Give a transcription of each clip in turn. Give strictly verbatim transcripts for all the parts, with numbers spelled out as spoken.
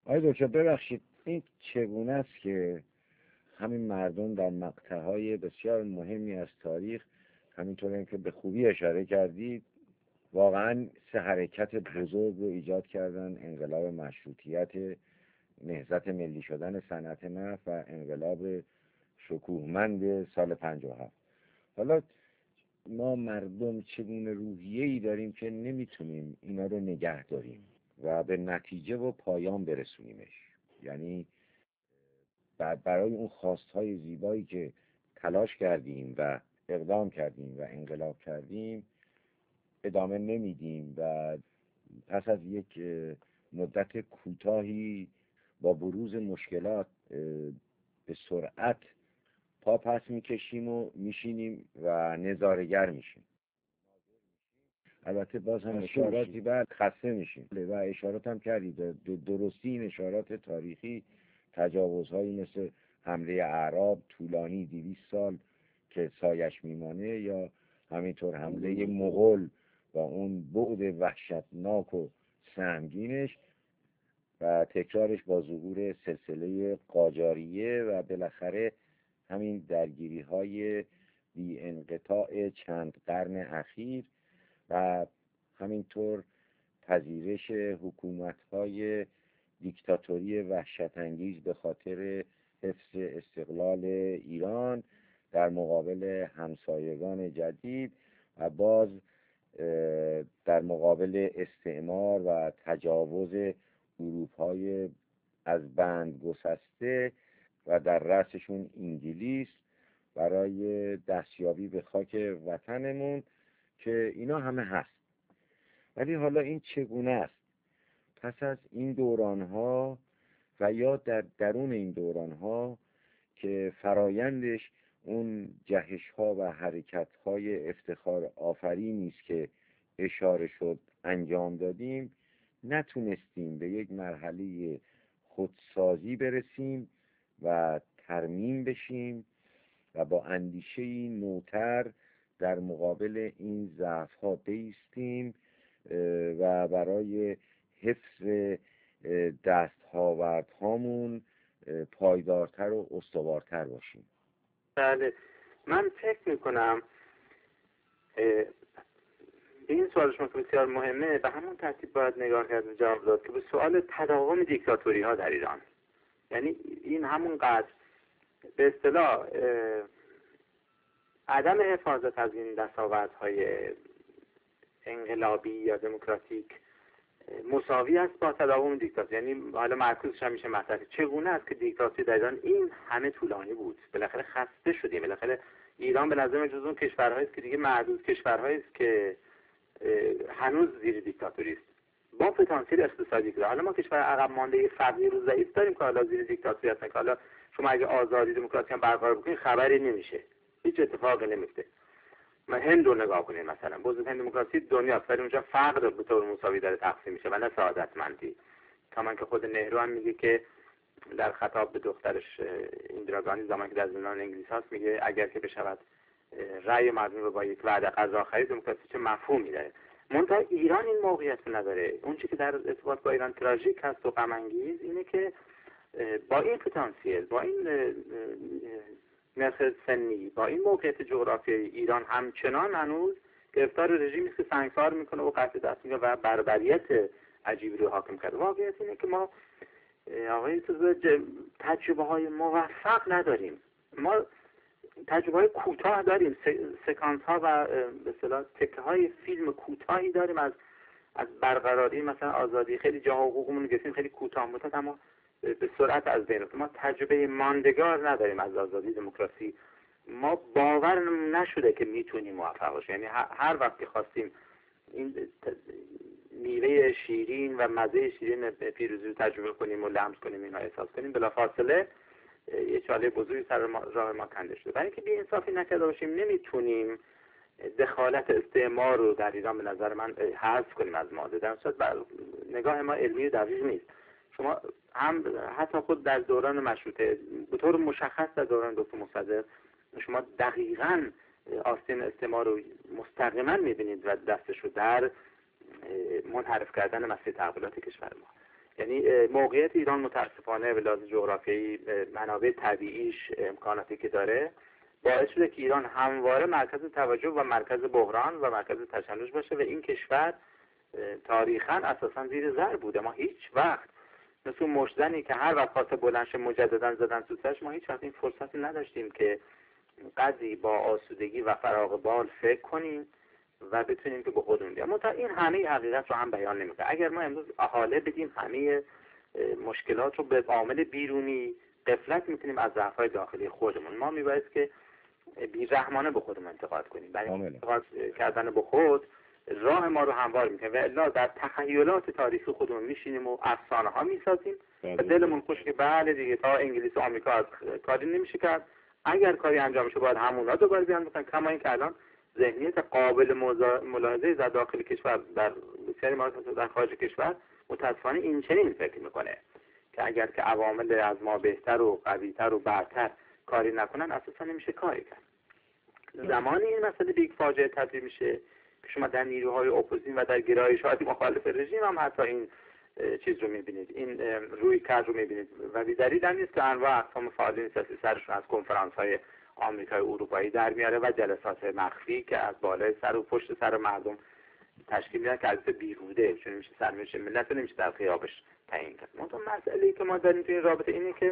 آقای دکتر ببخشید، این چگونه است که همین مردم در مقطع‌های بسیار مهمی از تاریخ، همینطور که به خوبی اشاره کردید، واقعا سه حرکت بزرگ رو ایجاد کردن: انقلاب مشروطیت، نهضت ملی شدن صنعت نفت و انقلاب شکوهمند سال پنجاه و هفت. حالا ما مردم چگونه روحیه‌ای داریم که نمیتونیم اینا رو نگه داریم و به نتیجه و پایان برسونیمش؟ یعنی برای اون خواستهای زیبایی که تلاش کردیم و اقدام کردیم و انقلاب کردیم ادامه نمیدیم و پس از یک مدت کوتاهی با بروز مشکلات به سرعت پا پس میکشیم و میشینیم و نظاره‌گر میشیم. البته باز هم اشاراتی بعد خسته میشیم و اشارات هم کردید، درستی این اشارات تاریخی، تجاوزهایی مثل حمله اعراب طولانی دویست سال که سایش میمانه، یا همینطور حمله مغول با اون بعد وحشتناک و سهمگینش و تکرارش با ظهور سلسله قاجاریه و بالاخره همین درگیری های بی انقطاع چند قرن اخیر و همینطور پذیرش حکومت‌های دیکتاتوری وحشت‌انگیز به خاطر حفظ استقلال ایران در مقابل همسایگان جدید و باز در مقابل استعمار و تجاوز اروپای از بند گسسته و در رأسشون انگلیس برای دستیابی به خاک وطنمون، که اینا همه هست. ولی حالا این چگونه است پس از این دورانها و یا در درون این دورانها که فرایندش اون جهش‌ها و حرکت‌های افتخار آفرینی است که اشاره شد انجام دادیم، نتونستیم به یک مرحله خودسازی برسیم و ترمیم بشیم و با اندیشه‌ای نوتر در مقابل این ضعف‌ها بایستیم و برای حفظ دستاوردهامون پایدارتر و استوارتر باشیم. بله، من فکر میکنم این سوال شما که بسیار مهمه، به همون ترتیب باید نگاه کرد و جواب داد که به سوال تداوم دیکتاتوری ها در ایران، یعنی این همون قدر به اصطلاح عدم حفاظت از این دستاوردهای انقلابی یا دموکراتیک مساوی است با تداوم دیکتاتوری. یعنی حالا معکوسش هم میشه مطرح چگونه است که دیکتاتوری در ایران این همه طولانی بود، بالاخره خسته شدیم، بالاخره ایران به نظر من جز اون کشورهایی است که دیگه معدود کشورهایی است که هنوز زیر دیکتاتوری است با پتانسیل اقتصادی که حالا ما کشور عقب مانده فقیر و ضعیف داریم که حالا زیر دیکتاتوری هستن که حالا شما اگه آزادی دموکراسی هم برقرار بکنید خبری نمیشه، هیچ اتفاقی نمیفته. ما هند رو نگاه کنید، مثلا بزرگترین دموکراسی دنیاست ولی اونجا فقر به طور مساوی داره تقسیم میشه و نه سعادتمندی. کمان که خود نهرو هم میگه که در خطاب به دخترش ایندرا گاندی زمانی که در زندان انگلیس هست، میگه اگر که بشود رأی مردم رو با یک وعده غذا خرید، دموکراسی چه مفهومی داره. منتها ایران این موقعیت نداره. اون چیزی که در ارتباط با ایران تراژیک هست و غم انگیز اینه که با این پتانسیل، با این نرخ سنی، با این موقعیت جغرافیایی، ایران همچنان هنوز گرفتار رژیمی است که سنگسار میکنه و قطع دست میکنه و بربریت عجیبی رو حاکم کرده. واقعیت اینه که ما آقای تجربه های موفق نداریم. ما تجربه های کوتاه داریم، سکانس ها و به اصطلاح تکه های فیلم کوتاهی داریم از از برقراری مثلا آزادی. خیلی جاها حقوقمون گرفتیم خیلی کوتاه مدت اما به سرعت از بین رفت. ما تجربه ماندگار نداریم از آزادی دموکراسی. ما باور نشده که میتونیم موفق باشیم. یعنی هر وقت که خواستیم این میوه شیرین و مزه شیرین پیروزی رو تجربه کنیم و لمس کنیم، اینها احساس کنیم، بلافاصله یه چاله بزرگی سر ما راه ما کنده شده. برای اینکه بی‌انصافی نکرده باشیم نمیتونیم دخالت استعمار رو در ایران به نظر من حذف کنیم از ماده. در صورت نگاه ما علمی و دقیق نیست. شما هم حتی خود در دوران مشروطه به طور مشخص در دوران دکتر مصدق شما دقیقاً آستین استعمار رو مستقیما میبینید و دستش رو در منحرف کردن مسیر تحولات کشور ما. یعنی موقعیت ایران متاسفانه به لحاظ جغرافیایی، منابع طبیعیش، امکاناتی که داره باعث شده که ایران همواره مرکز توجه و مرکز بحران و مرکز تشنج باشه و این کشور تاریخاً اساساً زیر ضرب بوده. ما هیچ وقت مثل مشتزنی که هر وقت خاطر بلندش مجددا زدن تو سرش، ما هیچ وقت این فرصتی نداشتیم که قدری با آسودگی و فراغ بال فکر کنیم و بتونیم که به خودمون بیایم. منتها این همه حقیقت رو هم بیان نمی‌کنه. اگر ما امروز احاله بدیم همه مشکلات رو به عامل بیرونی، غفلت می‌کنیم از ضعف‌های داخلی خودمون. ما می‌باید که بی‌رحمانه به خودمون انتقاد کنیم. برای انتقاد کردن به خود راه ما رو هموار می‌کنه و الا در تخیلات تاریخی خودمون میشینیم و افسانه‌ها می‌سازیم و دلمون خوش که بله دیگه تا انگلیس و آمریکا کاری نمیشه کرد، اگر کاری انجام بشه باید همونا دوباره بیان بکنن. کما اینکه الان ذهنیت قابل ملاحظه در داخل کشور، در بسیاری مواقع در خارج کشور متاسفانه این چنین فکر میکنه که اگر که عوامل از ما بهتر و قوی‌تر و برتر کاری نکنن اساسا نمیشه کاری کرد. زمانی این مسئله به یک فاجعه تبدیل میشه که شما در نیروهای اپوزیسیون و در گرایش‌های مخالف رژیم هم حتی این چیز رو میبینید، این روی کرد رو میبینید و بی‌دلیل هم نیست که انواع اقسام فعالین سیاسی سرشون از کنفرانس‌های آمریکای اروپایی در میاره و جلسات مخفی که از بالای سر و پشت سر مردم تشکیل میدن که از بیهوده، چون میشه سرنوشت ملت نمیشه در غیابش تعیین کرد. منتها مسئله‌ای که ما داریم تو این رابطه اینه که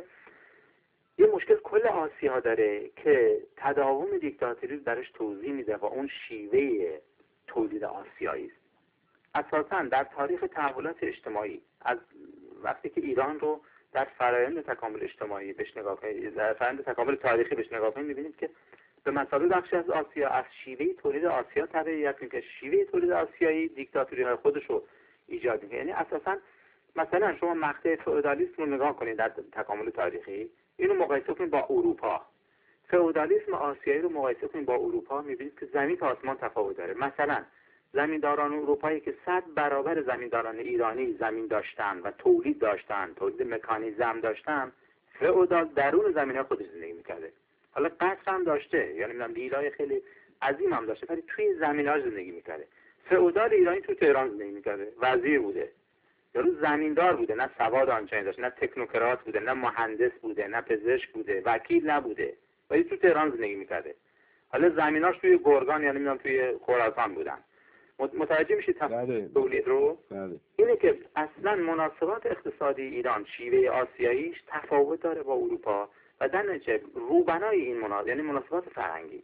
یه مشکل کل آسیا داره که تداوم دیکتاتوری درش توضیح میده و اون شیوه تولید آسیایی است. اساساً در تاریخ تحولات اجتماعی از وقتی که ایران رو در فرآیند تکامل اجتماعی بهش نگاه کنید، در فرآیند تکامل تاریخی بهش نگاه کنید، می‌بینید که به مثابه بخشی از آسیا از شیوه تولید آسیا تبعیت می‌کنه. شیوه تولید آسیایی دیکتاتوری‌های خودش رو ایجاد می‌کنه. یعنی اساساً مثلا شما مقطع فئودالیسم رو نگاه کنید در تکامل تاریخی، اینو مقایسه کنید با اروپا. فئودالیسم آسیایی رو مقایسه کنید با اروپا، می‌بینید که زمین تا آسمان تفاوت داره. مثلا زمینداران اروپایی که صد برابر زمینداران ایرانی زمین داشتن و تولید داشتن، تولید مکانیزم داشتن، فئودال درون زمینه خودش زندگی میکرده. حالا قصر هم داشته، یعنی میگم ویلای خیلی عظیم هم داشته، ولی توی زمین‌ها زندگی میکرده. فئودال ایرانی تو تهران زندگی میکرده، وزیر بوده، یعنی زمیندار بوده، نه سواد آنچنانی داشته، نه تکنوکرات بوده، نه مهندس بوده، نه پزشک بوده، وکیل نبوده، ولی تو تهران زندگی میکرده. حالا زمیناش توی گرگان، یعنی میگم توی خراسان بودن. متوجه میشید تولید رو؟ بله. اینه که اصلا مناسبات اقتصادی ایران شیوه آسیاییش تفاوت داره با اروپا و در نتیجه روبنای این مناسبات، یعنی مناسبات فرهنگی،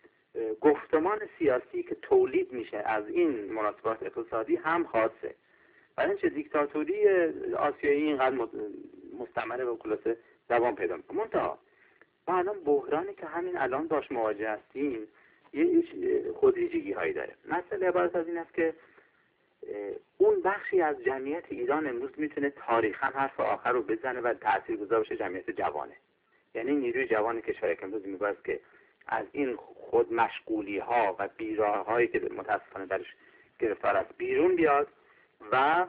گفتمان سیاسی که تولید میشه از این مناسبات اقتصادی هم خاصه. برای اینکه دیکتاتوری آسیایی اینقدر مستمره و خلاصه دوام پیدا میکنه. منتها ما الان بحرانی که همین الان باش مواجه هستیم یه خودریزگی هایی داره. مسئله عبارت از این است که اون بخشی از جمعیت ایران امروز میتونه تاریخاً حرف آخر رو بزنه و تاثیرگذار بشه جمعیت جوانه. یعنی نیروی جوان کشور که امروز میگوید که از این خود مشغولی ها و بیراه هایی که متاسفانه درش گرفتار است بیرون بیاد و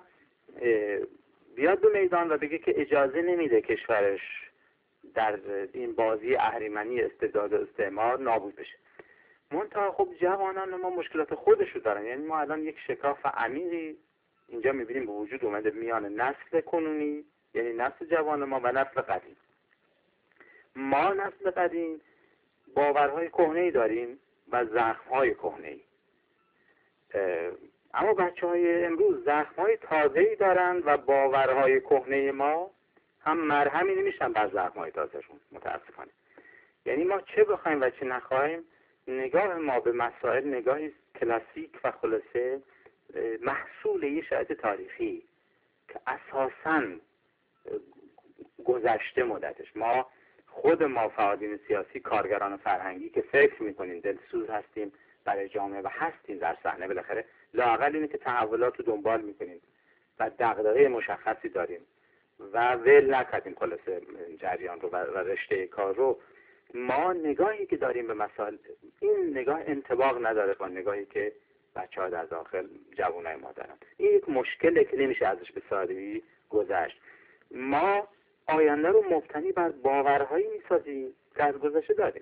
بیاد به میدان و بگه که اجازه نمیده کشورش در این بازی اهریمنی استبداد و استعمار نابود بشه. منتها خب جوانان ما مشکلات خودشو دارن. یعنی ما الان یک شکاف عمیقی اینجا میبینیم به وجود اومده میان نسل کنونی، یعنی نسل جوان ما و نسل قدیم. ما نسل قدیم باورهای کهنه‌ای داریم و زخم‌های کهنه‌ای، اما بچه‌های امروز زخم‌های تازه‌ای دارن و باورهای کهنه ما هم مرهمی نمیشن بر زخم‌های تازه‌شون متاسفانه. یعنی ما چه بخوایم و چه نخوایم نگاه ما به مسائل نگاهی کلاسیک و خلاصه محصول یه شرایط تاریخی که اساساً گذشته مدتش. ما خود ما فعالین سیاسی، کارگران فرهنگی که فکر میکنیم دلسوز هستیم برای جامعه و هستیم در صحنه، بالاخره لااقل اینه که تحولات رو دنبال میکنیم و دغدغه مشخصی داریم و ول نکردیم خلاصه جریان رو و رشته کار رو. ما نگاهی که داریم به مسائل این نگاه انطباق نداره با نگاهی که بچه‌ها در داخل جوانای ما دارن. این یک مشکله که نمیشه ازش به سادگی گذشت. ما آینده رو مبتنی بر باورهایی میسازیم که از گذشته داریم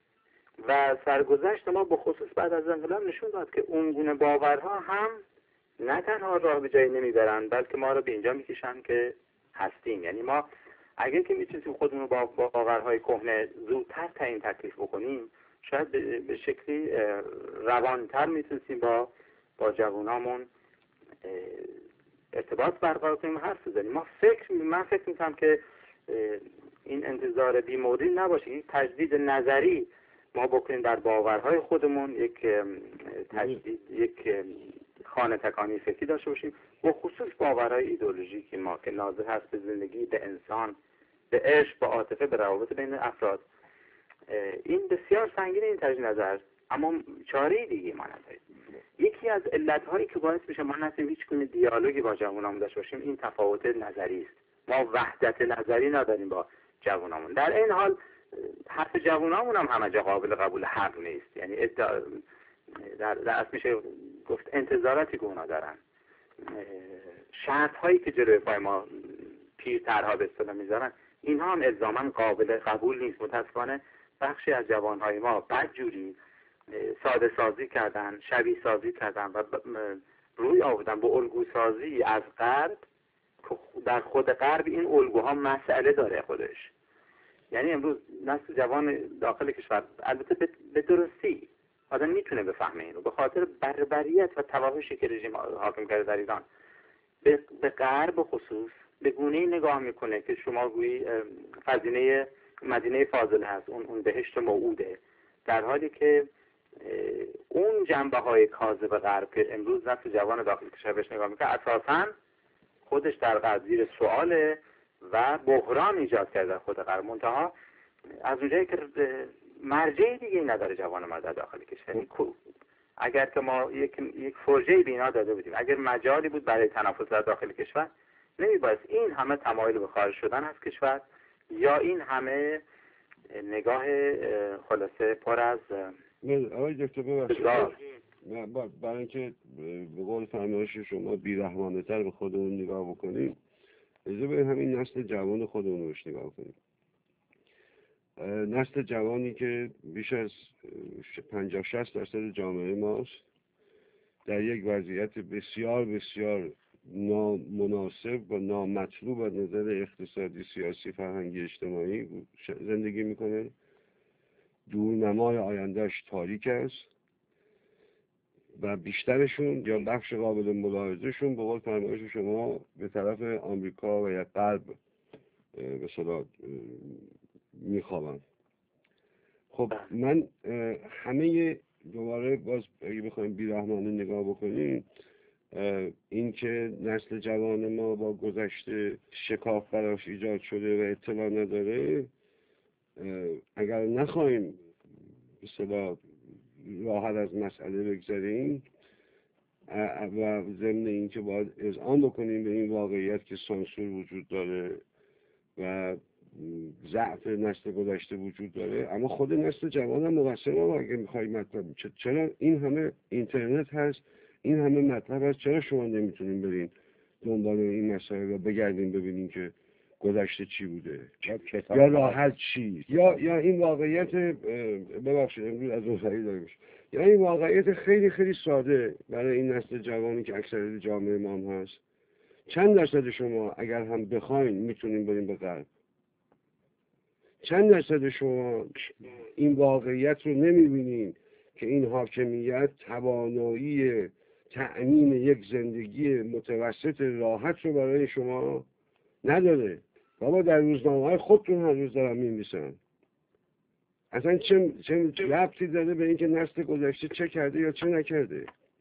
و سرگذشت ما به خصوص بعد از انقلاب نشون داد که اون گونه باورها هم نه تنها راه به جایی نمیبرن، بلکه ما رو به اینجا میکشن که هستیم. یعنی ما اگر که میتونیم خودمون رو با باورهای کهنه زودتر تعیین تکلیف بکنیم، شاید به شکلی روانتر میتونیم با با جوانامون ارتباط برقرار کنیم، حرف بزنیم. ما فکر من فکر میکنم که این انتظار بی‌موردی نباشه، یک تجدید نظری ما بکنیم در باورهای خودمون، یک تجدید یک خانه تکانی فکری داشته باشیم، و خصوص باورهای ایدئولوژیکی ما که ناظر هست به زندگی، به انسان، به عشق، به عاطفه، به روابط بین افراد. این بسیار سنگین این تجدید نظر، اما چاره دیگه ما نداریم. یکی از علت‌هایی که باعث میشه ما نتونیم هیچ گونه دیالوگی با جوانامون داشته باشیم این تفاوت نظری است. ما وحدت نظری نداریم با جوانامون. در این حال حرف جوانامون هم همه جا قابل قبول حق نیست. یعنی ادعا در در اصل میشه گفت انتظاراتی که اونا دارن، شرط هایی که جلوی پای ما پیرترها به اصطلاح میذارن، اینها هم الزاما قابل قبول نیست. متاسفانه بخشی از جوانهای ما بدجوری ساده سازی کردن، شبیه سازی کردن و روی آوردن به الگو سازی از غرب که در خود غرب این الگوها مسئله داره خودش. یعنی امروز نسل جوان داخل کشور البته به درستی آدم میتونه بفهمه اینو، به خاطر بربریت و توحشی که رژیم حاکم کرده در ایران به, به غرب خصوص به گونه‌ای نگاه میکنه که شما گویی خزینه مدینه فاضل هست، اون اون بهشت موعوده، در حالی که اون جنبه های کاذب غرب که امروز نسل جوان داخل کشور بهش نگاه میکنه اساساً خودش در غرب زیر سواله و بحران ایجاد کرده در خود غرب. منتها از اونجایی که مرجعی دیگه نداره جوان ما در داخل کشور، اگر که ما یک یک فرجه بینا داده بودیم، اگر مجالی بود برای تنفس در داخل کشور، نمیباید این همه تمایل به خارج شدن از کشور یا این همه نگاه خلاصه پر از آقای دکتر ببخشید برای اینکه به قول فرمایش شما بی‌رحمانه تر به خودمون نگاه بکنیم، اجازه بدید همین نسل جوان خودمون روش نگاه کنیم. نسل جوانی که بیش از پنجاه شصت درصد جامعه ماست در یک وضعیت بسیار بسیار نامناسب و نامطلوب از نظر اقتصادی، سیاسی، فرهنگی، اجتماعی زندگی میکنه. دورنمای آیندهش تاریک است و بیشترشون یا بخش قابل ملاحظهشون به قول فرمایش شما به طرف آمریکا و یا غرب به اصطلاح میخوابن. خب من همه دوباره باز اگه بخوایم بی‌رحمانه نگاه بکنیم، این که نسل جوان ما با گذشته شکاف براش ایجاد شده و اطلاع نداره، اگر نخواهیم به اصطلاح راحت از مسئله بگذاریم و ضمن این که باید اذعان بکنیم به این واقعیت که سانسور وجود داره و ضعف نسل گذشته وجود داره، اما خود نسل جوان هم مقصره. ما اگه میخوایم مطلب چرا این همه اینترنت هست، این همه مطلب هست، چرا شما نمیتونیم برین دنبال این مسائل و بگردیم ببینیم که گذشته چی بوده یا راه حل چی، یا یا این واقعیت ببخشید امروز از اون سری داره میشه، یا این واقعیت خیلی خیلی ساده برای این نسل جوانی که اکثریت جامعه ما هم هست. چند درصد شما اگر هم بخواین میتونیم بریم به غرب؟ چند درصد شما این واقعیت رو نمیبینین که این حاکمیت توانایی تأمین یک زندگی متوسط راحت رو برای شما نداره؟ بابا در روزنامه‌های خودتون هر روز دارن می‌نویسن. اصلا چه چه ربطی داره به اینکه نسل گذشته چه کرده یا چه نکرده؟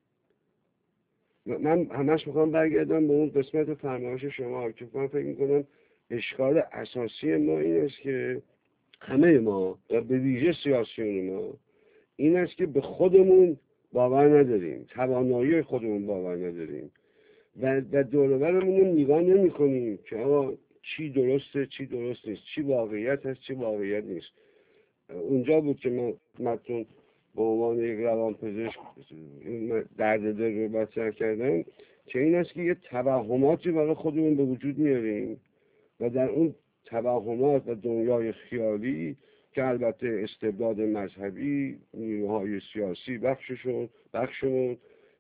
من همش میخوام برگردم به اون قسمت فرمایش شما که من فکر میکنم اشکال اساسی ما این است که همه ما و به ویژه سیاسیون ما این است که به خودمون باور نداریم، توانایی خودمون باور نداریم و و دور و برمون رو نگاه نمی کنیم که آقا چی درسته چی درست نیست، چی واقعیت هست چی واقعیت نیست. اونجا بود که من خدمتتون به عنوان یک روانپزشک درد دل رو مطرح کردم که این است که یه توهماتی برای خودمون به وجود میاریم و در اون توهمات و دنیای خیالی که البته استبداد مذهبی، نیروهای سیاسی بخششون بخشمون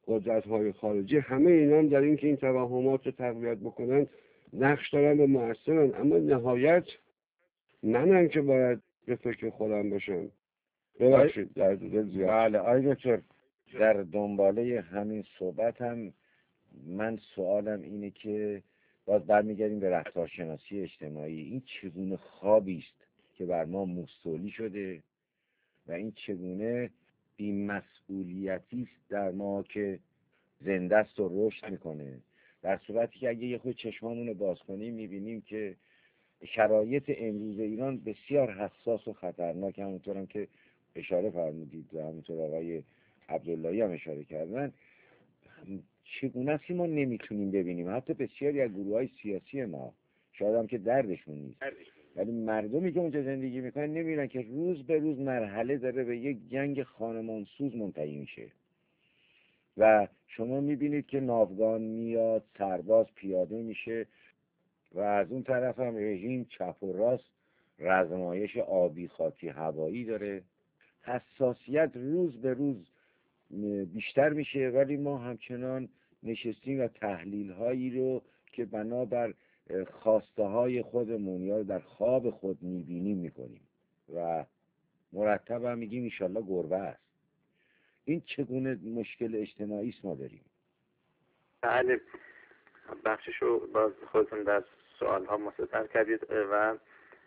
قدرت‌های خارجی، همه اینا هم در این که این توهمات رو تقویت بکنن نقش دارن و مؤثرن، اما نهایت منم که باید به فکر خودم باشم. ببخشید در دل زیاد. بله آقای دکتر، در دنباله همین صحبت هم من سوالم اینه که باز برمیگردیم به رفتارشناسی اجتماعی. این چگونه خوابی است که بر ما مستولی شده و این چگونه بی‌مسئولیتی است در ما که زنده است و رشد میکنه، در صورتی که اگه یه خود چشمانون رو باز کنیم میبینیم که شرایط امروز ایران بسیار حساس و خطرناک، همونطور هم که اشاره فرمودید و همونطور آقای عبداللهی هم اشاره کردن، چگونه است که ما نمیتونیم ببینیم. حتی بسیاری از گروه‌های سیاسی ما شاید هم که دردشون نیست، ولی مردمی که اونجا زندگی میکنن نمیدونن که روز به روز مرحله داره به یک جنگ خانمانسوز منتهی میشه و شما میبینید که ناوگان میاد، سرباز پیاده میشه و از اون طرف هم رژیم چپ و راست رزمایش آبی، خاکی، هوایی داره. حساسیت روز به روز بیشتر میشه، ولی ما همچنان نشستیم و تحلیل هایی رو که بنابر خواسته های خودمون یا در خواب خود میبینیم میکنیم و مرتب هم میگیم انشالله گربه است. این چگونه مشکل اجتماعی است ما داریم؟ بله، بخششو باز خودتون در سوال ها مستطر کردید و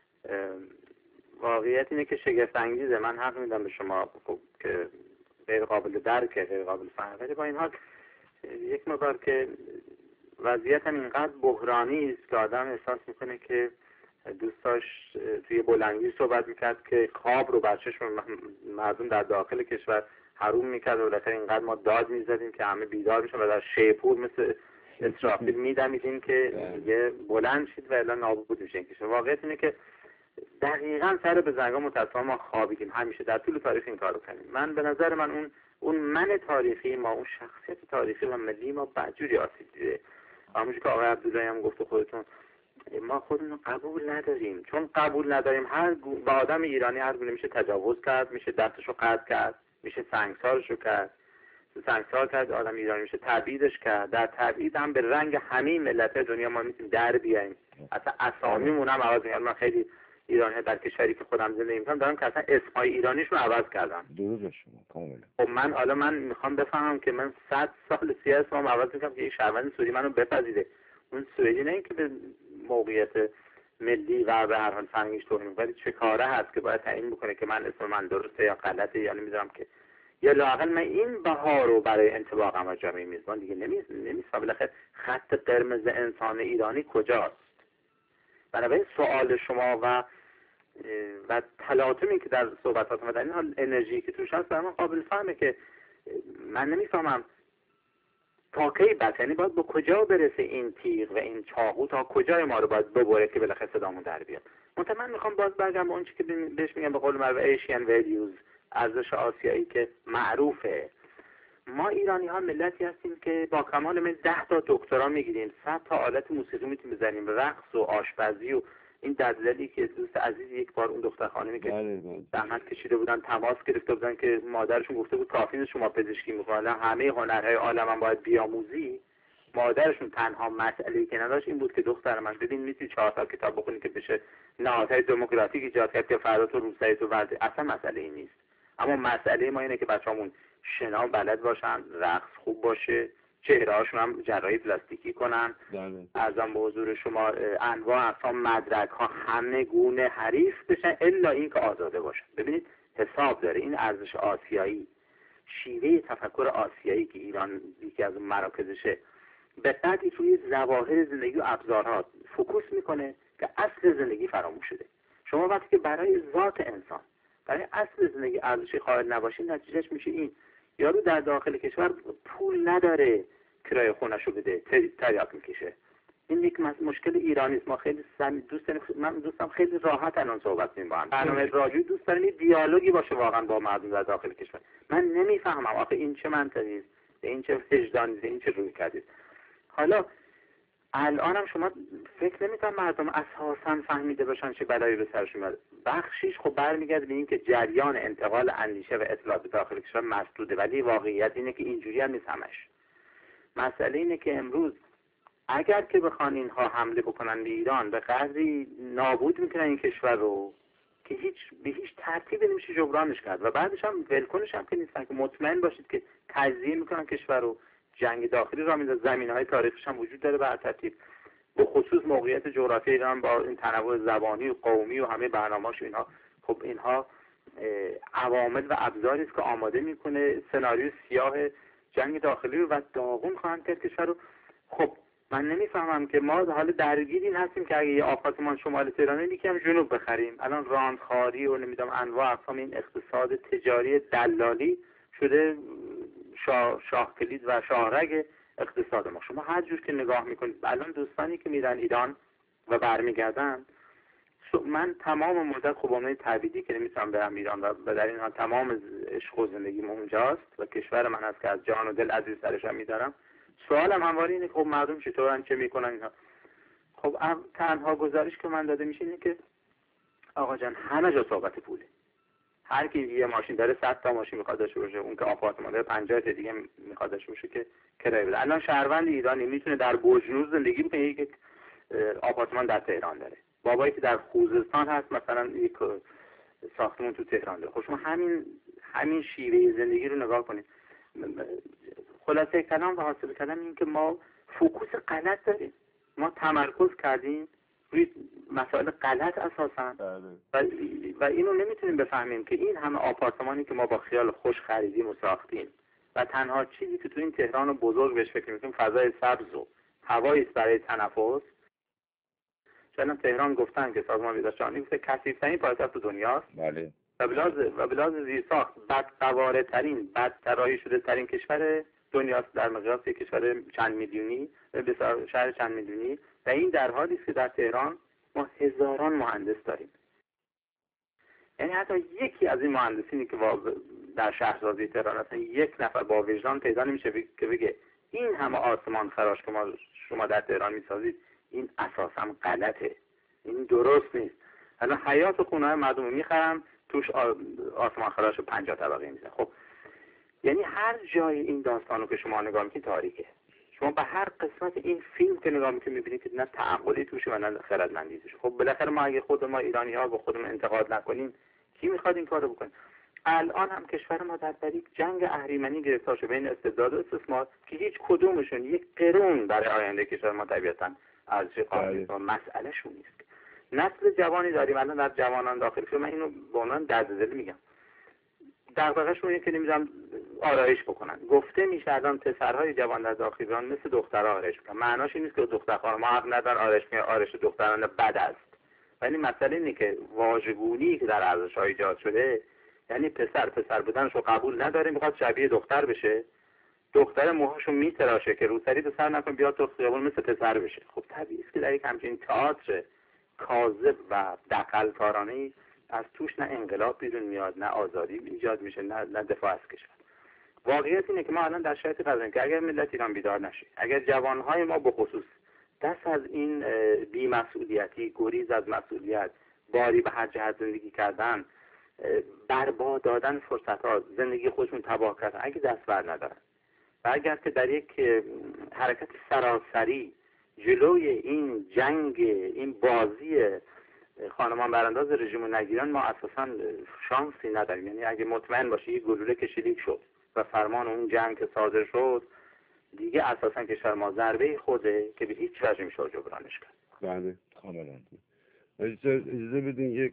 واقعیت اینه که شگفت انگیزه. من حق میدم به شما که غیر قابل درکه، غیر قابل فهم، ولی با این حال یک مقدار که وضعیت هم اینقدر بحرانی است که آدم احساس میکنه که دوست داشت توی بلندگی صحبت میکرد که خواب رو بر چشم مردم در داخل کشور حروم میکرد و بالاخره اینقدر ما داد میزدیم که همه بیدار میشن و در شیپور مثل اسرافیل میدمیدیم که یه بلند شید و اعلان نابود میشه این کشور. واقعیت اینه که دقیقاً سر به زنگا متاسفانه ما خوابیدیم، همیشه در طول تاریخ این کارو کردیم. من به نظر من اون اون من تاریخی ما، اون شخصیت تاریخی و ملی ما بدجوری آسیب دیده. همونجوری که آقای عبداللهی هم گفت خودتون، ما خودمون قبول نداریم. چون قبول نداریم هر با آدم ایرانی هر گونه میشه تجاوز کرد، میشه دستشو قطع کرد، میشه سنگسارشو کرد، سنگسار کرد آدم ایرانی، میشه تبعیدش کرد. در تبعید هم به رنگ همه ملت دنیا ما میتونیم در بیاییم، اصلا اسامیمون هم عوض میکنم. من خیلی ایرانی در کشوری که خودم زندگی میکنم دارم که اصلا اسمای ایرانیشون عوض کردم. درود شما کاملا. خب من حالا من میخوام بفهمم که من صد سال سی اسمم عوض میکنم که یک شهروند سوری منو بپذیره. اون سوئدی نه که به موقعیت ملی و به هر حال فرهنگیش توهین، ولی چه کاره هست که باید تعیین بکنه که من اسم من درسته یا غلطه یا نمیدونم که، یا لااقل من این بها رو برای انطباقم از جامعه میزبان دیگه نمیسازم. بالاخره خط قرمز انسان ایرانی کجاست؟ بنابراین سوال شما و و تلاطمی که در صحبتات و در این حال انرژی که توش هست برای من قابل فهمه که من نمیفهمم تا کی بس، یعنی باید به کجا برسه این تیغ و این چاقو، تا کجای ما رو باید ببره که بالاخره صدامون در بیاد. منتها من میخوام باز برگردم به اون چیزی که بهش میگم به قول معروف ایشین ولیوز، ارزش آسیایی که معروفه. ما ایرانی ها ملتی هستیم که با کمال میل ده تا دکترا میگیریم، صد تا آلت موسیقی میتونیم بزنیم، رقص و آشپزی و این ددللی که دوست عزیز یک بار اون دختر خانمی که زحمت کشیده بودن تماس گرفته بودن که مادرشون گفته بود کافی نیست شما پزشکی میکنن، همه هنرهای عالم هم باید بیاموزی. مادرشون تنها مسئله‌ای که نداشت این بود که دختر من ببین میتونی چهار تا کتاب بخونی که بشه نهادهای دموکراتیک ایجاد کرد که فردا تو روسیه تو ورد، اصلا مسئله این نیست. اما مسئله ما اینه که بچه‌مون شنا بلد باشن، رقص خوب باشه، چهره‌هاشون هم جراحی پلاستیکی کنن. ارزم به حضور شما انواع اقسام مدرک ها همه گونه حریف بشن الا این که آزاده باشن. ببینید حساب داره این ارزش آسیایی، شیوه تفکر آسیایی که ایران یکی از مراکزشه، به قدری روی ظواهر زندگی و ابزارها فوکوس میکنه که اصل زندگی فراموش شده. شما وقتی که برای ذات انسان، برای اصل زندگی ارزشی قائل نباشید، نتیجهش میشه این: یارو در داخل کشور پول نداره کرایه خونه‌شو بده، تریاک میکشه. این یک مشکل ایرانی است. ما خیلی دوست داریم، من دوستم خیلی راحت الان صحبت می‌کنیم با هم. برنامه رادیویی دوست داریم یه دیالوگی باشه واقعا با مردم در داخل کشور. من نمیفهمم آخه این چه منطقی است، این چه وجدانی است، این چه روی کردید. حالا الان هم شما فکر نمی‌کنم مردم اساساً فهمیده باشن چه بلایی به سرشون میاد. بخشیش خب برمیگرده به این که جریان انتقال اندیشه و اطلاعات داخل کشور مسدوده، ولی واقعیت اینه که اینجوری هم نیست همش. مسئله اینه که امروز اگر که بخوان اینها حمله بکنن به ایران، به قدری نابود میکنن این کشور رو که هیچ به هیچ ترتیبی نمیشه جبرانش کرد و بعدش هم ولکنش هم که نیستن، که مطمئن باشید که تجزیه میکنن کشور رو، جنگ داخلی را میندازن، زمینه‌های تاریخیش هم وجود داره به ترتیب، به خصوص موقعیت جغرافیایی ایران با این تنوع زبانی و قومی و همه برنامه‌اش اینها، خب اینها عوامل و ابزاری است که آماده میکنه سناریو سیاه جنگ داخلی رو و داغون خواهند کرد کشور رو. خب من نمیفهمم که ما حالا درگیر این هستیم که اگه یه آپارتمان شمال تهران یکم جنوب بخریم، الان راندخاری و نمیدونم انواع اقسام این اقتصاد تجاری دلالی شده شاه, شاه کلید و شاهرگ اقتصاد ما. شما هر جور که نگاه میکنید الان دوستانی که میرن ایران و برمیگردن، من تمام مدت خب اونای تعبیدی که نمیتونم برم ایران و در این حال تمام عشق و زندگیم اونجاست و کشور من هست که از جان و دل عزیز سرشم میدارم، سوالم همواره اینه که خب مردم چطورن، چه میکنن اینها. خب تنها گزارش که من داده میشه اینه که آقا جان همه جا صحبت پوله، هر کی یه ماشین داره صد تا ماشین میخواد داشته باشه، اون که آپارتمان داره پنجاه تا دیگه میخواد داشته باشه که کرایه بده. الان شهروند ایرانی میتونه در بوجنوز زندگی بکنه، یک آپارتمان در تهران داره، بابایی که در خوزستان هست مثلا یک ساختمون تو تهران داره. خب شما همین همین شیوه زندگی رو نگاه کنید. خلاصه کلام و حاصل کلام این که ما فوکوس غلط داریم، ما تمرکز کردیم روی مسائل غلط اساسا و, و اینو نمیتونیم بفهمیم که این همه آپارتمانی که ما با خیال خوش خریدیم و ساختیم و تنها چیزی که تو این تهران بزرگ بهش فکر میکنیم فضای سبز و هوایی است برای تنفس. چون تهران گفتن که سازمان بهداشت جهانی گفته کثیف‌ترین پایتخت دنیاست. بله. و بلاز و بلاز زیرساخت بدقواره ترین، بد طراحی شده ترین کشور دنیاست در مقیاس کشور چند میلیونی، به شهر چند میلیونی، و این در حالی است که در تهران ما هزاران مهندس داریم. یعنی حتی یکی از این مهندسینی که در شهرسازی تهران هستن، یک نفر با وجدان پیدا نمیشه که بگه این همه آسمان خراش که ما شما در تهران میسازید این اساسا غلطه، این درست نیست. الان حیات و خونه مردم رو میخرم توش آسمان خراش پنجاه طبقه میزنه. خب یعنی هر جای این داستانو که شما نگاه میکنید تاریکه. شما به هر قسمت این فیلم که نگاه میکنید میبینید که نه تعقلی توشه و نه خردمندی توشه. خب بالاخره ما اگه خود ما ایرانی ها با خودمون انتقاد نکنیم کی میخواد این کارو بکنه؟ الان هم کشور ما در طریق جنگ اهریمنی گرفتار شده بین استبداد و استثمار که هیچ کدومشون یک قرون برای آینده کشور ما طبیعتاً ارزش قائل و مسئله شون نیست. نسل جوانی داریم الان در جوانان داخل شده، من اینو به عنوان درددل میگم، دغدغه‌شون اینه که نمی‌ذارن آرایش بکنن. گفته میشه الان پسرهای جوان در داخل ایران مثل دخترها آرایش میکنن. معناش این نیست که دختر خانم‌ها حق ندارن آرایش کنن، آرایش دختران بد است. ولی مسئله اینه که واژگونی که در ارزش‌ها ایجاد شده، یعنی پسر پسر بودنش رو قبول نداره، میخواد شبیه دختر بشه، دختر موهاشو میتراشه که روسری به سر نکنه بیاد تو خیابون مثل پسر بشه. خب طبیعیه که در یک همچین تئاتر کاذب و دغل‌کارانه‌ای از توش نه انقلاب بیرون میاد، نه آزادی ایجاد میشه، نه نه دفاع از کشور. واقعیت اینه که ما الان در شرایطی قراریم که اگر ملت ایران بیدار نشه، اگر جوانهای ما به خصوص دست از این بی‌مسئولیتی، گریز از مسئولیت، باری به هر جهت زندگی کردن، برباد دادن فرصت‌ها، زندگی خودشون تباه کردن، اگه دست بر ندارن و اگر که در یک حرکت سراسری جلوی این جنگ، این بازی خانمان برانداز رژیم و نگیران ما اساساً شانسی نداریم. یعنی اگه مطمئن باشی یک گلوله کشیدیک شد و فرمان اون جنگ که صادر شد، دیگه اساساً کشور ما ضربه خوده که به هیچ وجه میشه جبرانش کرد. بله کاملا. اجازه بدین یک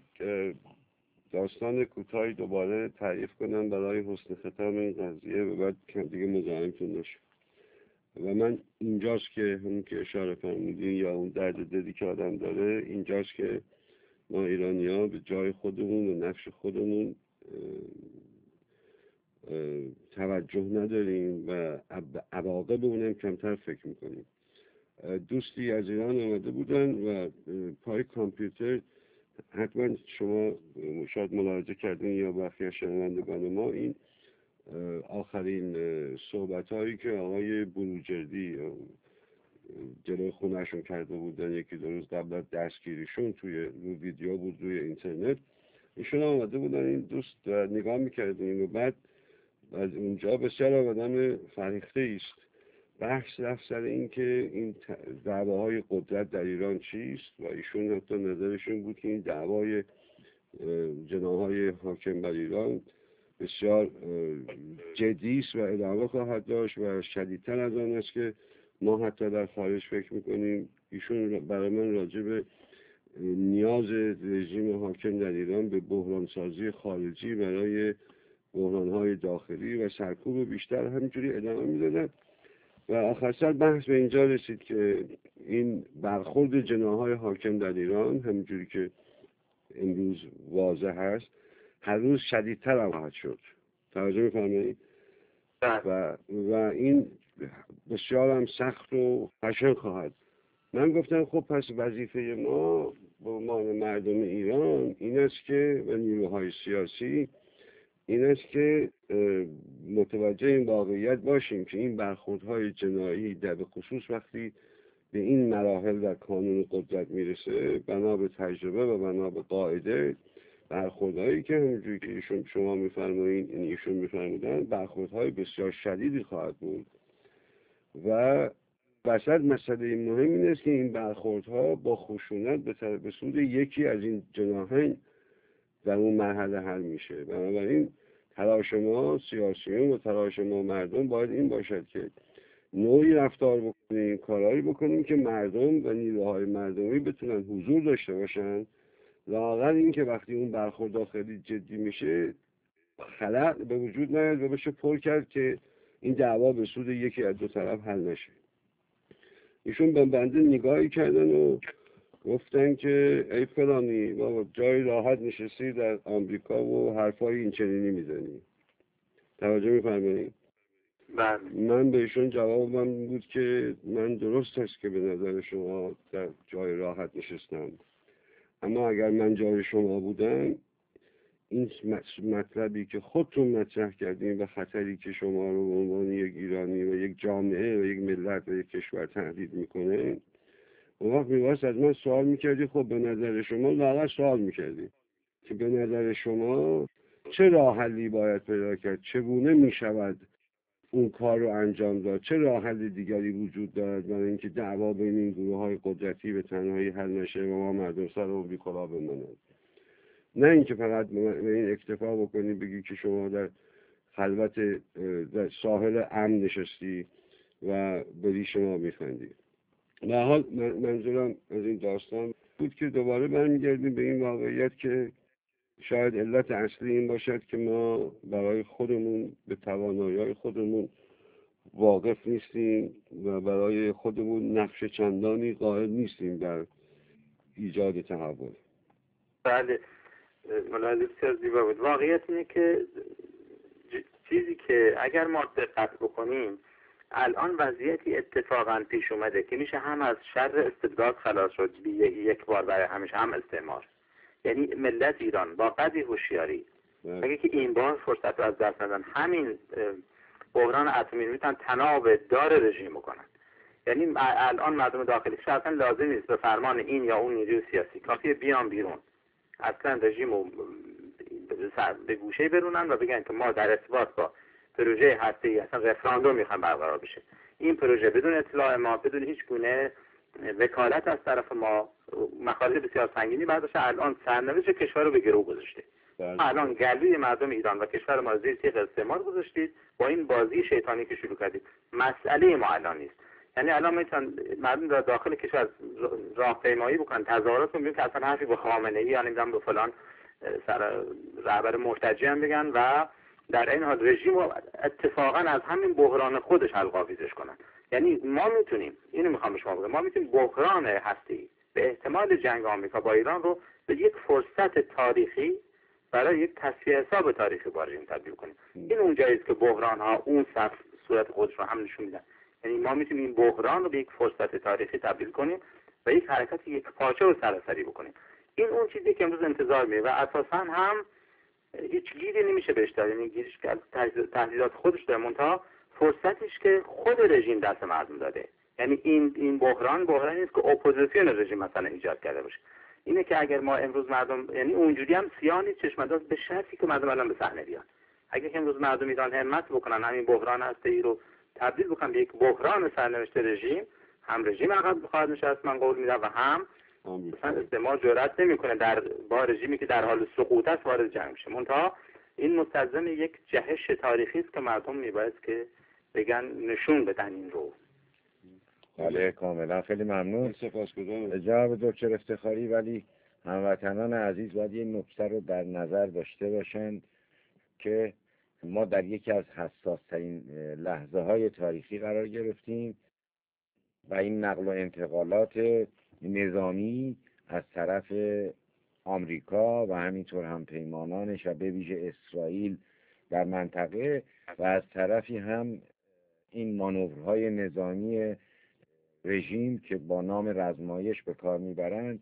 داستان کوتاهی دوباره تعریف کنم برای حسن ختام این قضیه و بعد کم دیگه مزاحمتون نشم. و من اینجاست که همون که اشاره فرمودین یا اون درد دلی که آدم داره، اینجاست که ما ایرانی ها به جای خودمون و نقش خودمون توجه نداریم و عواقب اونم کمتر فکر میکنیم. دوستی از ایران آمده بودن و پای کامپیوتر، حتما شما شاید ملاحظه کردین یا بقیه شنوندگان ما، این آخرین صحبت هایی که آقای بروجردی جلوی خونهشون کرده بودن یکی دو روز قبل از دستگیریشون، توی رو ویدیو بود روی اینترنت. ایشون آمده بودن این دوست نگاه میکردیم و بعد از اونجا بسیار آدم فریخته است. بحث رفت سر این که این دعواهای قدرت در ایران چیست و ایشون حتی نظرشون بود که این دعوای جناح‌های حاکم بر ایران بسیار جدی است و ادامه خواهد داشت و شدیدتر از آن است که ما حتی در خارج فکر میکنیم. ایشون برای من راجع به نیاز رژیم حاکم در ایران به بحرانسازی خارجی برای بحرانهای داخلی و سرکوب بیشتر همینجوری ادامه میدادن و آخر سر بحث به اینجا رسید که این برخورد جناح‌های حاکم در ایران همینجوری که امروز واضح هست هر روز شدیدتر هم خواهد شد. توجه می‌فرمایید؟ و و این بسیار هم سخت و خشن خواهد. من گفتم خب پس وظیفه ما به عنوان مردم ایران این است که و نیروهای سیاسی این است که متوجه این واقعیت باشیم که این برخوردهای جنایی در به خصوص وقتی به این مراحل در کانون قدرت میرسه بنا به تجربه و بنا به قاعده برخوردهایی که همونجوری که ایشون شما میفرمایید این ایشون میفرمودن برخوردهای بسیار شدیدی خواهد بود و وسط مسئله مهم این است که این برخوردها با خشونت به طرف به سود یکی از این جناحین در اون مرحله حل میشه. بنابراین تلاش ما سیاسیون و تلاش ما مردم باید این باشد که نوعی رفتار بکنیم، کارهایی بکنیم که مردم و نیروهای مردمی بتونن حضور داشته باشن، لااقل این که وقتی اون برخورد خیلی جدی میشه خلأ به وجود نیاد و بشه پر کرد که این دعوا به سود یکی از دو طرف حل نشه. ایشون به بنده نگاهی کردن و گفتن که ای فلانی بابا جای راحت نشستی در آمریکا و حرفای این چنینی میزنی. توجه میفرمایید؟ بله. من به ایشون جوابم بود که من درست است که به نظر شما در جای راحت نشستم، اما اگر من جای شما بودم این مطلبی که خودتون مطرح کردین و خطری که شما رو به عنوان یک ایرانی و یک جامعه و یک ملت و یک کشور تهدید میکنه، اون وقت میواست از من سوال میکردی خب به نظر شما لااقل سوال میکردی که به نظر شما چه راه حلی باید پیدا کرد، چگونه میشود اون کار رو انجام داد، چه راه حل دیگری وجود دارد برای اینکه دعوا بین این گروه های قدرتی به تنهایی حل نشه و ما مردم سر رو بی‌کلاه بمانند. نه اینکه فقط به این اکتفا بکنی بگی که شما در خلوت در ساحل امن نشستی و بری شما میخندی. به حال منظورم از این داستان بود که دوباره برمیگردیم به این واقعیت که شاید علت اصلی این باشد که ما برای خودمون به توانایی خودمون واقف نیستیم و برای خودمون نقش چندانی قائل نیستیم در ایجاد تحول. بله، ملاحظه بسیار زیبا بود. واقعیت اینه که چیزی که اگر ما دقت بکنیم الان وضعیتی اتفاقا پیش اومده که میشه هم از شر استبداد خلاص شد یک بار برای همیشه، هم استعمار. یعنی ملت ایران با قدری هوشیاری اگه که این بار فرصت رو از دست ندن همین بحران اتمی میتونن تناب دار رژیم بکنن. یعنی الان مردم داخلی اصلا لازم نیست به فرمان این یا اون نیروی سیاسی، کافیه بیان بیرون اصلا رژیم رو به گوشه برونن و بگن که ما در ارتباط با پروژه هسته‌ای اصلا رفراندوم میخوام برقرار بشه. این پروژه بدون اطلاع ما، بدون هیچ گونه وکالت از طرف ما، مخارج بسیار سنگینی برداشته، الان سرنوشت کشور رو به گرو گذاشته. الان گلوی مردم ایران و کشور ما زیر تیغ استعمار گذاشتید با این بازی شیطانی که شروع کردید. مسئله ما الان نیست. یعنی الان میتونن مردم در داخل کشور راهپیمایی بکنن، تظاهرات کنن که اصلا حرفی به خامنه‌ای یا نمیدونم به فلان سر رهبر مرتجی هم بگن و در این حال رژیم رو اتفاقا از همین بحران خودش حلق‌آویزش کنن. یعنی ما میتونیم، اینو میخوام به شما بگم، ما میتونیم بحران هسته‌ای به احتمال جنگ آمریکا با ایران رو به یک فرصت تاریخی برای یک تصفیه حساب تاریخی با رژیم تبدیل کنیم. این اونجایی است که بحران ها اون صف صورت خودش رو هم نشون میدن. یعنی ما میتونیم این بحران رو به یک فرصت تاریخی تبدیل کنیم و یک حرکت یک پارچه رو سراسری بکنیم. این اون چیزی که امروز انتظار میره و اساساً هم هیچ گیری نمیشه بهش داد. یعنی گیرش که تهدیدات خودش در منتها فرصتیش که خود رژیم دست مردم داده. یعنی این این بحران بحرانی است که اپوزیسیون رژیم مثلا ایجاد کرده باشه. اینه که اگر ما امروز مردم، یعنی اونجوری هم سیاه نیست، چشم‌انداز به شرطی که مردم الان به صحنه بیان. اگه که امروز مردم ایران همت بکنن همین بحران هسته رو تبدیل بکنن به یک بحران سرنوشت رژیم، هم رژیم عقب خواهد نشست من قول میدم و هم مثلا استعمار جرأت نمیکنه در با رژیمی که در حال سقوط است وارد جنگ شه. منتها این مستلزم یک جهش تاریخی است که مردم میباید که بگن نشون بدن این رو. بله کاملا، خیلی ممنون. سپاسگزارم جناب دکتر افتخاری. ولی هموطنان عزیز باید یه نکته رو در نظر داشته باشند که ما در یکی از حساس‌ترین لحظه های تاریخی قرار گرفتیم و این نقل و انتقالات نظامی از طرف آمریکا و همینطور هم پیمانانش و به ویژه اسرائیل در منطقه و از طرفی هم این مانورهای نظامی رژیم که با نام رزمایش به کار میبرند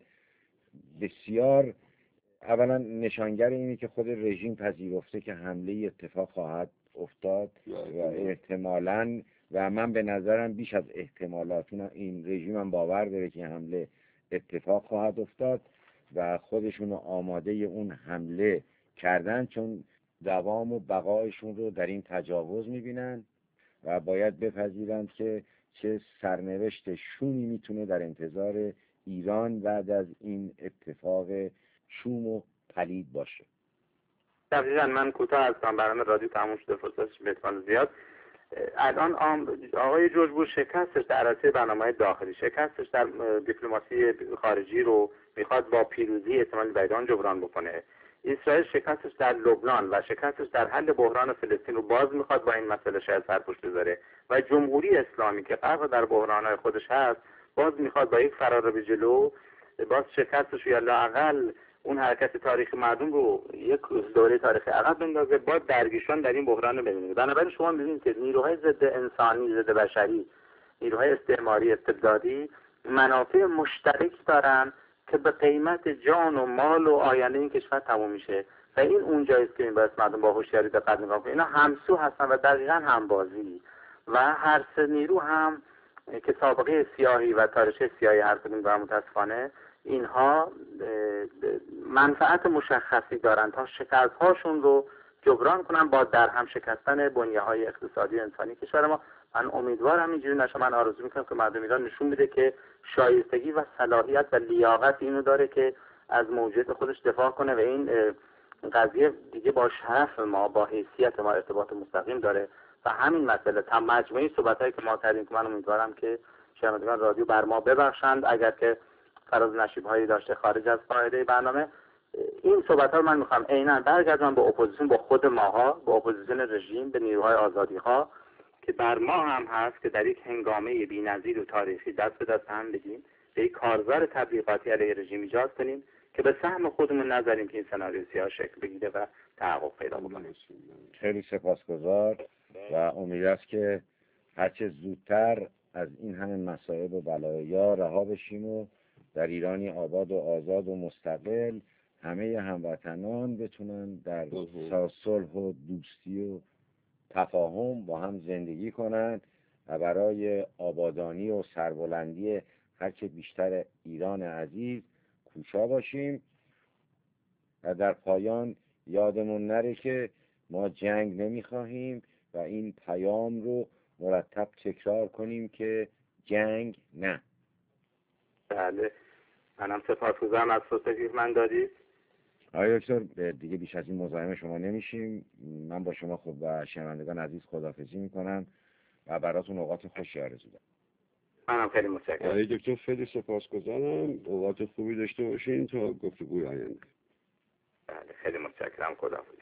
بسیار اولا نشانگر اینه که خود رژیم پذیرفته که حمله اتفاق خواهد افتاد و احتمالاً و من به نظرم بیش از احتمالات این رژیم هم باور داره که حمله اتفاق خواهد افتاد و خودشون آماده اون حمله کردن، چون دوام و بقایشون رو در این تجاوز میبینن و باید بپذیرند که چه سرنوشت شومی میتونه در انتظار ایران بعد از این اتفاق شوم و پلید باشه. دقیقاً. من کوتاه هستم، برنامه رادیو تموم شده، فرصتش بهتون زیاد. الان آقای جورج بوش شکستش در عرصه برنامه‌های داخلی، شکستش در دیپلماسی خارجی رو میخواد با پیروزی احتمال بیران جبران بکنه. اسرائیل شکستش در لبنان و شکستش در حل بحران فلسطین رو باز میخواد با این مسئله شاید سرپوش بذاره و جمهوری اسلامی که غرق در بحران‌های خودش هست باز میخواد با یک فرار به جلو باز شکستش یا لااقل اون حرکت تاریخی مردم رو یک دوره تاریخی عقب بندازه، با درگیشان در این بحران رو ببینید. بنابراین شما می‌بینید که نیروهای ضد انسانی، ضد بشری، نیروهای استعماری استبدادی منافع مشترکی دارن که به قیمت جان و مال و آینده این کشور تموم میشه و این اونجایی است که این باید مردم با هوشیاری دقت نگاه کنن. اینا همسو هستن و دقیقاً همبازی و هر سه نیرو هم که سابقه سیاهی و تاریخ سیاهی هر کدوم دارن متاسفانه اینها منفعت مشخصی دارن تا شکست‌هاشون رو جبران کنن با در هم شکستن بنیه‌های اقتصادی و انسانی کشور ما. من امیدوارم اینجوری نشه. من آرزو میکنم که مردم ایران نشون بده که شایستگی و صلاحیت و لیاقت اینو داره که از موجودیت خودش دفاع کنه و این قضیه دیگه با شرف ما، با حیثیت ما ارتباط مستقیم داره و همین مسئله تم مجموعه صحبتایی که ما کردیم که من امیدوارم که شنوندگان رادیو بر ما ببخشند اگر که فراز نشیب‌هایی داشته خارج از قاعده برنامه. این صحبت‌ها رو من می‌خوام عیناً برگردم به اپوزیسیون، با خود ماها، به اپوزیسیون رژیم، به نیروهای آزادی‌ها که بر ما هم هست که در یک هنگامه بی‌نظیر و تاریخی دست به دست هم بدیم، به یک کارزار تبلیغاتی علیه رژیم ایجاد کنیم که به سهم خودمون نذاریم که این سناریو سیاه شکل بگیره و تحقق پیدا بکنه. خیلی سپاسگزار و امید است که هرچه زودتر از این همه مصائب و بلایا رها بشیم و در ایرانی آباد و آزاد و مستقل همه هموطنان بتونن در صلح و دوستی و تفاهم با هم زندگی کنند و برای آبادانی و سربلندی هرچه بیشتر ایران عزیز کوشا باشیم. و در پایان یادمون نره که ما جنگ نمیخواهیم و این پیام رو مرتب تکرار کنیم که جنگ نه. بله، منم سپاسگزارم از فرصتی که من دادید. آقای دکتر دیگه بیش از این مزاحم شما نمیشیم. من با شما خود و شنوندگان عزیز خداحافظی میکنم و براتون اوقات خوشی آرزو دارم. منم خیلی متشکرم. آقای دکتر خیلی سپاسگزارم. اوقات خوبی داشته باشین تا گفتگوی آینده. بله، خیلی متشکرم. خداحافظ.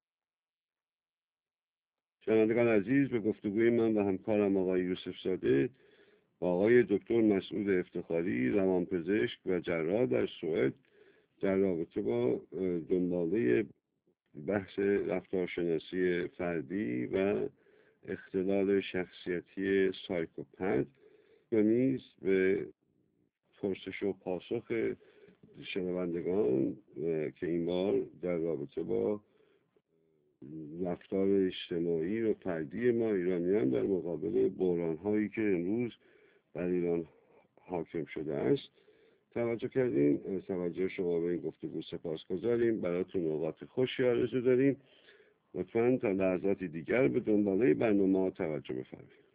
شنوندگان عزیز، به گفتگوی من و همکارم آقای یوسف زاده با آقای دکتر مسعود افتخاری، روانپزشک و جراح در سوئد در رابطه با دنباله بحث رفتارشناسی فردی و اختلال شخصیتی سایکوپت و نیز به پرسش و پاسخ شنوندگان که این بار در رابطه با رفتار اجتماعی و فردی ما ایرانیان در مقابل بحران‌هایی که امروز بر ایران حاکم شده است توجه کردین. از توجه شما به این گفتگو سپاسگزاریم. براتون اوقات خوشی آرزو داریم. لطفاً تا لحظاتی دیگر به دنباله برنامه توجه بفرمایید.